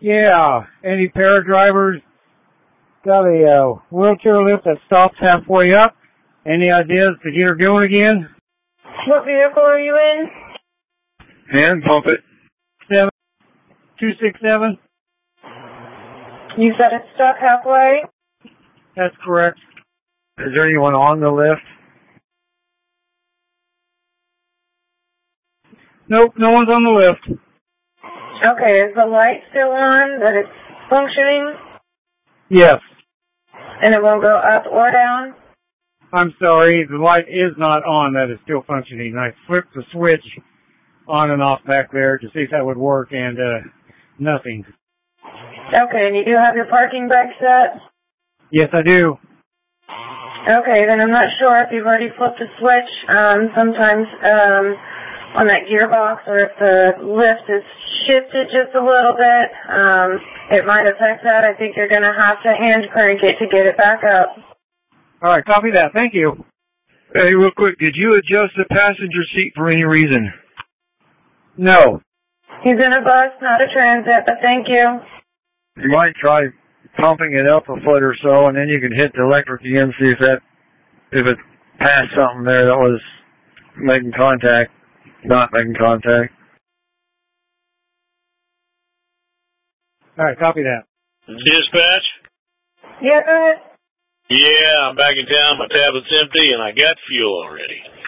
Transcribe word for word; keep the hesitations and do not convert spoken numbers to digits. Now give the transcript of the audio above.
Yeah, any paradrivers got a uh, wheelchair lift that stops halfway up? Any ideas to get her going again? What vehicle are you in? Hand pump it. Seven two six seven. You said it's stuck halfway? That's correct. Is there anyone on the lift? Nope, no one's on the lift. Okay, is the light still on, that it's functioning? Yes. And it won't go up or down? I'm sorry, the light is not on, that is still functioning. I flipped the switch on and off back there to see if that would work, and uh, nothing. Okay, and you do have your parking brake set? Yes, I do. Okay, then I'm not sure if you've already flipped the switch. Um, sometimes um, on that gearbox, or if the lift is shifted just a little bit, um, it might affect that. I think you're going to have to hand crank it to get it back up. All right, copy that. Thank you. Hey, real quick, did you adjust the passenger seat for any reason? No. He's in a bus, not a transit, but thank you. You might try pumping it up a foot or so, and then you can hit the electric again, see if that, if it passed something there that was making contact, not making contact. All right, copy that. Dispatch? Yeah, go ahead. Yeah, I'm back in town. My tablet's empty, and I got fuel already.